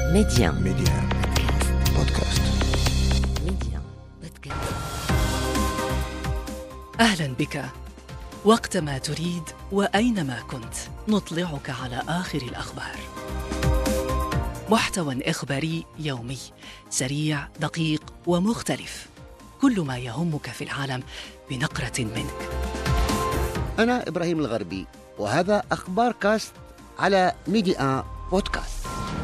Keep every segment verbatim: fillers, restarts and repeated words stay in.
ميديان ميديان بودكاست. ميديان بودكاست. أهلا بك. وقتما تريد وأينما كنت نطلعك على آخر الأخبار. محتوى إخباري يومي سريع دقيق ومختلف، كل ما يهمك في العالم بنقرة منك. أنا إبراهيم الغربي، وهذا أخبار كاست على ميديان بودكاست.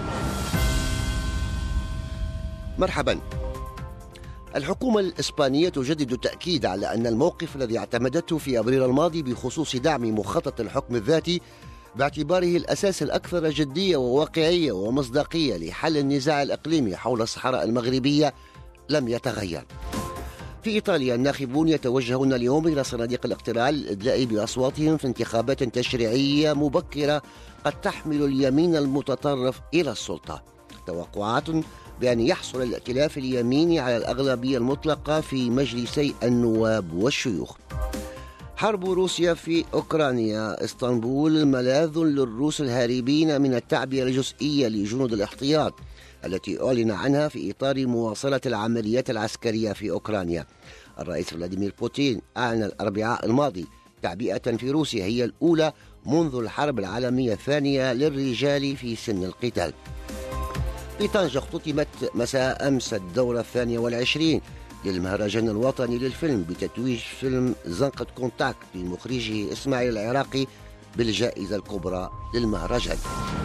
مرحبا. الحكومة الإسبانية تجدد التأكيد على أن الموقف الذي اعتمدته في أبريل الماضي بخصوص دعم مخطط الحكم الذاتي باعتباره الأساس الأكثر جدية وواقعية ومصداقية لحل النزاع الإقليمي حول الصحراء المغربية لم يتغير. في إيطاليا الناخبون يتوجهون اليوم إلى صناديق الاقتراع للإدلاء بأصواتهم في انتخابات تشريعية مبكرة قد تحمل اليمين المتطرف إلى السلطة. توقعات بأن يحصل الائتلاف اليميني على الأغلبية المطلقة في مجلسي النواب والشيوخ. حرب روسيا في أوكرانيا. اسطنبول ملاذ للروس الهاربين من التعبئة الجزئية لجنود الاحتياط التي أعلن عنها في إطار مواصلة العمليات العسكرية في أوكرانيا. الرئيس فلاديمير بوتين أعلن الأربعاء الماضي تعبئة في روسيا هي الأولى منذ الحرب العالمية الثانية للرجال في سن القتال. في طنجة اختتمت مساء أمس الدورة الثانية والعشرين للمهرجان الوطني للفيلم بتتويج فيلم زنقة كونتاكت لمخرجه إسماعيل العراقي بالجائزة الكبرى للمهرجان.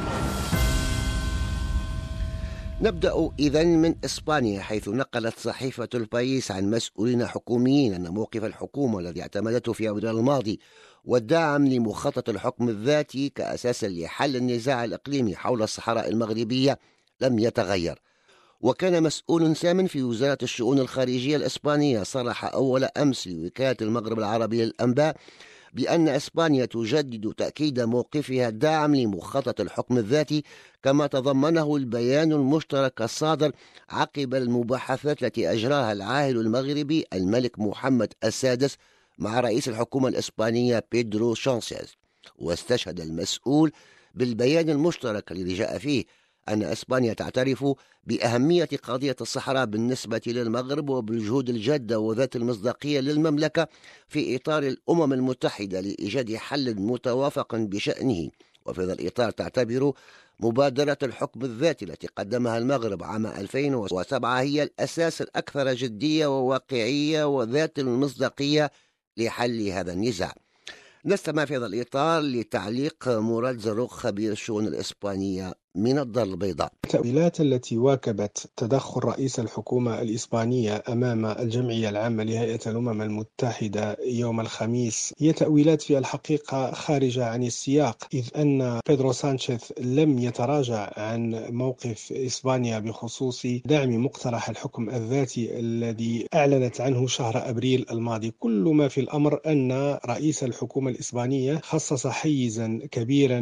نبدأ إذن من إسبانيا، حيث نقلت صحيفة البايس عن مسؤولين حكوميين أن موقف الحكومة الذي اعتمدته في أبريل الماضي والدعم لمخطط الحكم الذاتي كأساس لحل النزاع الإقليمي حول الصحراء المغربية لم يتغير. وكان مسؤول سام في وزارة الشؤون الخارجية الإسبانية صرح أول أمس لوكالة المغرب العربي للأنباء بأن إسبانيا تجدد تأكيد موقفها الداعم لمخطط الحكم الذاتي، كما تضمنه البيان المشترك الصادر عقب المباحثات التي أجراها العاهل المغربي الملك محمد السادس مع رئيس الحكومة الإسبانية بيدرو سانشيز. واستشهد المسؤول بالبيان المشترك الذي جاء فيه أن إسبانيا تعترف بأهمية قضية الصحراء بالنسبة للمغرب وبالجهود الجادة وذات المصداقية للمملكة في إطار الأمم المتحدة لإيجاد حل متوافق بشأنه. وفي هذا الإطار تعتبر مبادرة الحكم الذاتي التي قدمها المغرب عام ألفين وسبعة هي الأساس الأكثر جدية وواقعية وذات المصداقية لحل هذا النزاع. نستمع في هذا الإطار لتعليق مراد زروق خبير الشؤون الإسبانية من الدار البيضاء. التأويلات التي واكبت تدخل رئيس الحكومة الإسبانية أمام الجمعية العامة لهيئة الأمم المتحدة يوم الخميس هي تأويلات في الحقيقة خارجة عن السياق، إذ أن بيدرو سانشيز لم يتراجع عن موقف إسبانيا بخصوص دعم مقترح الحكم الذاتي الذي أعلنت عنه شهر أبريل الماضي. كل ما في الأمر أن رئيس الحكومة الإسبانية خصص حيزا كبيرا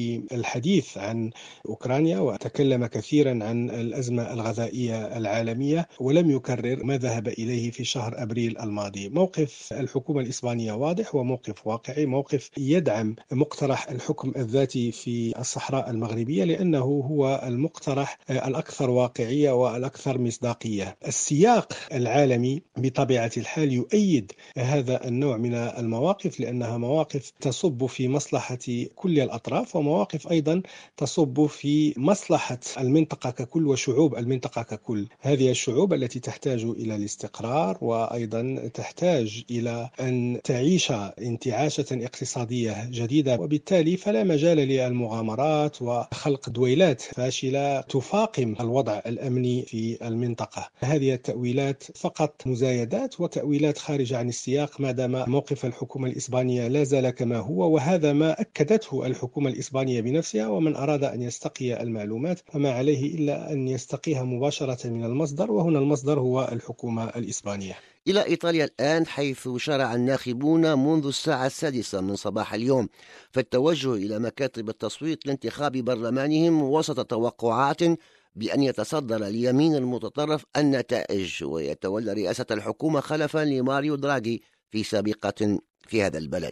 للحديث عن أوكرانيا وتكلم كثيرا عن الأزمة الغذائية العالمية، ولم يكرر ما ذهب إليه في شهر أبريل الماضي. موقف الحكومة الإسبانية واضح وموقف واقعي، موقف يدعم مقترح الحكم الذاتي في الصحراء المغربية لأنه هو المقترح الأكثر واقعية والأكثر مصداقية. السياق العالمي بطبيعة الحال يؤيد هذا النوع من المواقف لأنها مواقف تصب في مصلحة كل الأطراف، ومواقف أيضا تصب في مصلحة المنطقة ككل وشعوب المنطقة ككل. هذه الشعوب التي تحتاج إلى الاستقرار وأيضا تحتاج إلى أن تعيش انتعاشة اقتصادية جديدة، وبالتالي فلا مجال للمغامرات وخلق دويلات فاشلة تفاقم الوضع الأمني في المنطقة. هذه التأويلات فقط مزايدات وتأويلات خارجة عن السياق، ما دام موقف الحكومة الإسبانية لا زال كما هو، وهذا ما أكدته الحكومة الإسبانية بنفسها. ومن أراد أن يستقي المعلومات فما عليه إلا أن يستقيها مباشرة من المصدر، وهنا المصدر هو الحكومة الإسبانية. إلى إيطاليا الآن، حيث شرع الناخبون منذ الساعة السادسة من صباح اليوم في التوجه إلى مكاتب التصويت لانتخاب برلمانهم وسط توقعات بأن يتصدر اليمين المتطرف النتائج ويتولى رئاسة الحكومة خلفا لماريو دراغي في سابقة في هذا البلد.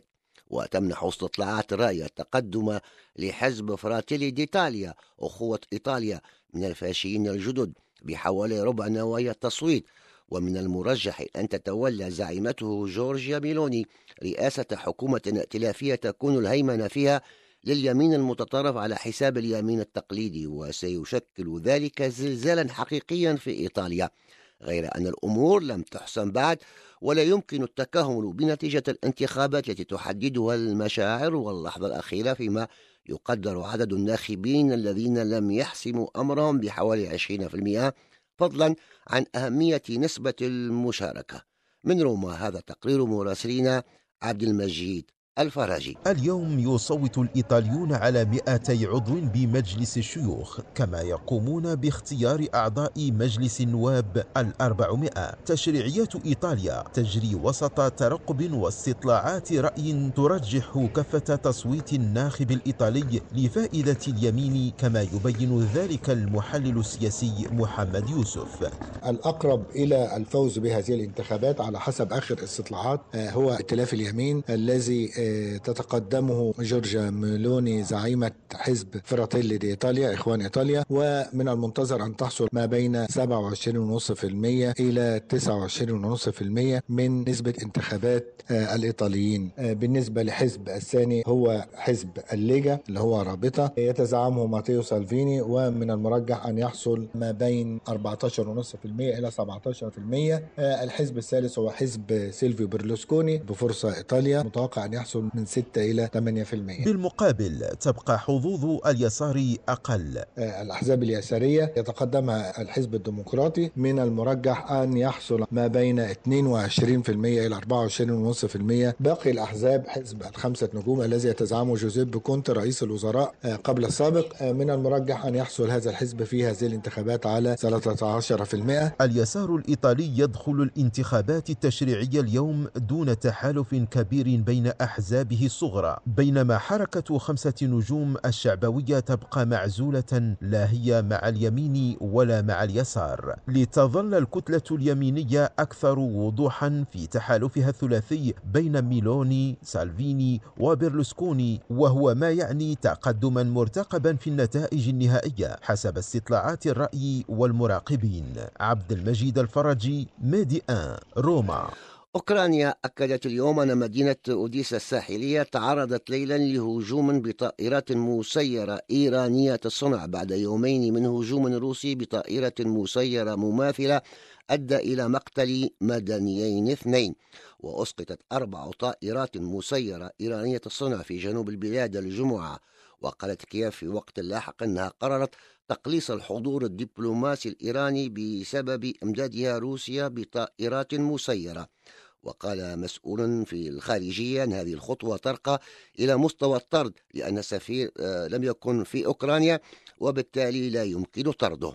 وتمنح استطلاعات الرأي التقدم لحزب فراتيلي ديتاليا أخوة إيطاليا من الفاشيين الجدد بحوالي ربع نوايا التصويت. ومن المرجح أن تتولى زعيمته جورجيا ميلوني رئاسة حكومة ائتلافية تكون الهيمنة فيها لليمين المتطرف على حساب اليمين التقليدي، وسيشكل ذلك زلزالا حقيقيا في إيطاليا، غير أن الأمور لم تحسم بعد ولا يمكن التكهن بنتيجة الانتخابات التي تحددها المشاعر واللحظة الأخيرة، فيما يقدر عدد الناخبين الذين لم يحسموا أمرهم بحوالي عشرين بالمئة، فضلا عن أهمية نسبة المشاركة. من روما هذا تقرير مراسلنا عبد المجيد الفراجي. اليوم يصوت الإيطاليون على مئتي عضو بمجلس الشيوخ، كما يقومون باختيار أعضاء مجلس النواب الأربعمائة. تشريعيات إيطاليا تجري وسط ترقب واستطلاعات رأي ترجح كفة تصويت الناخب الإيطالي لفائدة اليمين، كما يبين ذلك المحلل السياسي محمد يوسف. الأقرب إلى الفوز بهذه الانتخابات على حسب آخر استطلاعات هو ائتلاف اليمين الذي تتقدمه جورجيا ميلوني زعيمة حزب فراتيلي دي إيطاليا إخوان إيطاليا، ومن المنتظر أن تحصل ما بين سبعة وعشرين فاصلة خمسة بالمئة إلى تسعة وعشرين فاصلة خمسة بالمئة من نسبة انتخابات الإيطاليين. بالنسبة لحزب الثاني هو حزب الليجا اللي هو رابطة يتزعمه ماتيو سالفيني، ومن المرجح أن يحصل ما بين أربعة عشر فاصلة خمسة بالمئة إلى سبعة عشر بالمئة. الحزب الثالث هو حزب سيلفيو بيرلوسكوني بفرصة إيطاليا، متوقع أن يحصل من ستة إلى ثمانية بالمئة. بالمقابل تبقى حظوظ اليسار أقل. الأحزاب اليسارية يتقدمها الحزب الديمقراطي، من المرجح أن يحصل ما بين اثنين وعشرين بالمئة إلى أربعة وعشرين فاصلة خمسة بالمئة. باقي الأحزاب حزب الخمسة نجوم الذي يتزعمه جوزيب كونتي رئيس الوزراء قبل السابق، من المرجح أن يحصل هذا الحزب في هذه الانتخابات على ثلاثة عشر بالمئة. اليسار الإيطالي يدخل الانتخابات التشريعية اليوم دون تحالف كبير بين أحزابه الصغرى، بينما حركة خمسة نجوم الشعبوية تبقى معزولة، لا هي مع اليمين ولا مع اليسار، لتظل الكتلة اليمينية أكثر وضوحا في تحالفها الثلاثي بين ميلوني سالفيني وبرلوسكوني، وهو ما يعني تقدما مرتقبا في النتائج النهائية حسب استطلاعات الرأي والمراقبين. عبد المجيد الفرجي، ميدي آن، روما. أوكرانيا أكدت اليوم أن مدينة أوديسا الساحلية تعرضت ليلا لهجوم بطائرات مسيرة إيرانية الصنع بعد يومين من هجوم روسي بطائرة مسيرة مماثلة أدى إلى مقتل مدنيين اثنين. وأسقطت أربع طائرات مسيرة إيرانية الصنع في جنوب البلاد الجمعة. وقالت كييف في وقت لاحق أنها قررت تقليص الحضور الدبلوماسي الإيراني بسبب إمدادها روسيا بطائرات مسيرة. وقال مسؤول في الخارجية أن هذه الخطوة ترقى إلى مستوى الطرد، لأن السفير لم يكن في أوكرانيا وبالتالي لا يمكن طرده.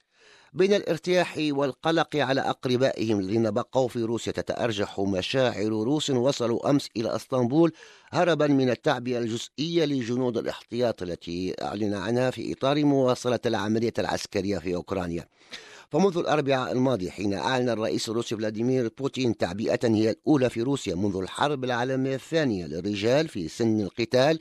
بين الارتياح والقلق على أقربائهم الذين بقوا في روسيا، تتأرجح مشاعر روس وصلوا أمس إلى اسطنبول هربا من التعبئة الجزئية لجنود الاحتياط التي أعلن عنها في إطار مواصلة العملية العسكرية في أوكرانيا. فمنذ الأربعاء الماضي حين أعلن الرئيس الروسي فلاديمير بوتين تعبئة هي الأولى في روسيا منذ الحرب العالمية الثانية للرجال في سن القتال،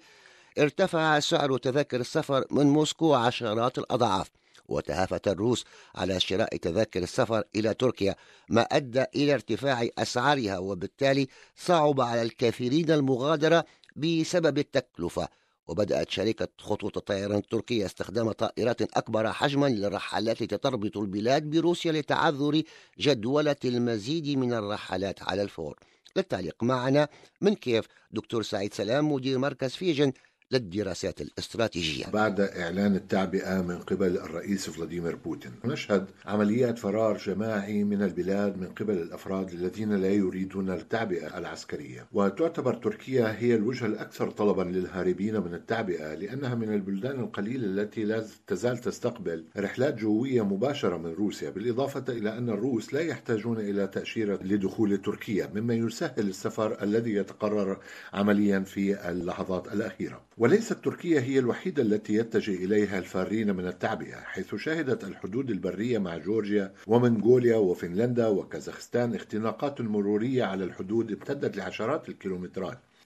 ارتفع سعر تذاكر السفر من موسكو عشرات الأضعاف، وتهافت الروس على شراء تذاكر السفر إلى تركيا، ما أدى إلى ارتفاع أسعارها، وبالتالي صعب على الكثيرين المغادرة بسبب التكلفة. وبدأت شركة خطوط الطيران التركية استخدام طائرات أكبر حجما للرحلات التي تربط البلاد بروسيا لتعذر جدولة المزيد من الرحلات على الفور. للتعليق معنا من كييف دكتور سعيد سلام، مدير مركز فيجن للدراسات الاستراتيجية. بعد إعلان التعبئة من قبل الرئيس فلاديمير بوتين، نشهد عمليات فرار جماعي من البلاد من قبل الأفراد الذين لا يريدون التعبئة العسكرية. وتعتبر تركيا هي الوجهة الأكثر طلبا للهاربين من التعبئة، لأنها من البلدان القليلة التي لا تزال تستقبل رحلات جوية مباشرة من روسيا، بالإضافة إلى أن الروس لا يحتاجون إلى تأشيرة لدخول تركيا، مما يسهل السفر الذي يتقرر عمليا في اللحظات الأخيرة. وليست تركيا هي الوحيدة التي يتجه إليها الفارين من التعبئة، حيث شهدت الحدود البرية مع جورجيا ومنغوليا وفنلندا وكازاخستان اختناقات مرورية على الحدود امتدت لعشرات الكيلومترات. في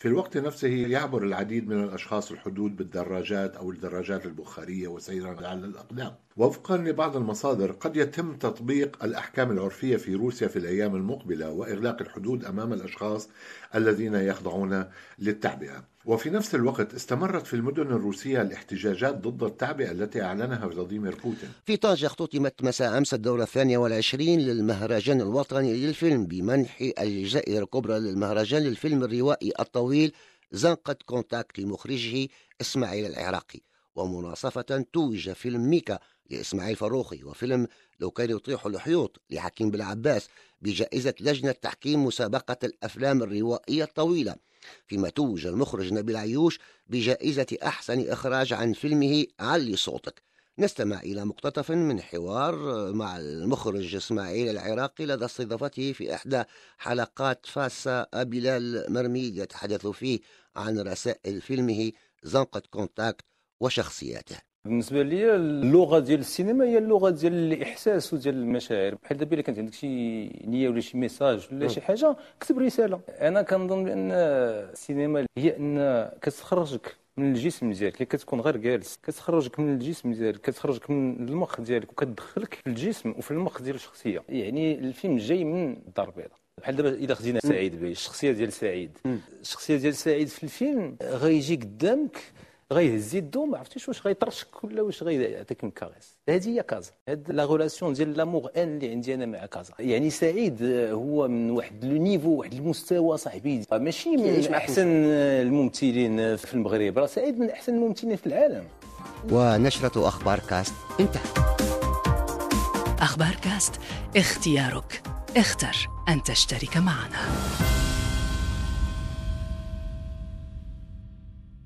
في الوقت نفسه يعبر العديد من الأشخاص الحدود بالدراجات أو الدراجات البخارية وسيرا على الأقدام. وفقا لبعض المصادر قد يتم تطبيق الأحكام العرفية في روسيا في الأيام المقبلة وإغلاق الحدود أمام الأشخاص الذين يخضعون للتعبئة. وفي نفس الوقت استمرت في المدن الروسية الاحتجاجات ضد التعبئة التي أعلنها فلاديمير بوتين. في طنجة اختتمت مساء أمس الدورة الثانية والعشرين للمهرجان الوطني للفيلم بمنح الجائزة الكبرى للمهرجان للفيلم الروائي الطويل زنقة كونتاكت لمخرجه إسماعيل العراقي، ومناصفة توج فيلم ميكا لإسماعيل فروخي وفيلم لو كان يطيح الحيوط لحكيم بالعباس بجائزة لجنة تحكيم مسابقة الأفلام الروائية الطويلة، فيما توج المخرج نبيل عيوش بجائزة أحسن إخراج عن فيلمه علي صوتك. نستمع إلى مقتطف من حوار مع المخرج إسماعيل العراقي لدى استضافته في إحدى حلقات فاسة بلال مرميد يتحدث فيه عن رسائل فيلمه زنقة كونتاكت وشخصياته. بالنسبه لي اللغه ديال السينما هي اللغه ديال الاحساس وديال المشاعر. بحال دابا الا كانت عندك شي نيه ولا شي ميساج ولا شي حاجه كتب رساله. انا كنظن بان السينما هي ان كتخرجك من الجسم ديالك اللي كتكون غير جالس، كتخرجك من الجسم ديالك، كتخرجك من المخ ديالك وكتدخلك في الجسم وفي المخ ديال الشخصيه. يعني الفيلم جاي من الدار البيضاء. بحال دابا الا خدينا سعيد باي الشخصيه ديال سعيد الشخصيه ديال سعيد في الفيلم غيجي قدامك غيهز يدو ما عرفتيش واش غيطرشك ولا واش غيعطيك من كاريس. هذه هي كازا، هاد لا غولاسيون ديال لامور ان اللي عندي انا مع كازا. يعني سعيد هو من واحد لو نيفو واحد المستوى صاحبي ماشي من احسن الممثلين في المغرب، راه سعيد من احسن الممثلين في العالم. ونشرة أخبار كاست انتهت. أخبار كاست، اختيارك، اختر أن تشترك معنا.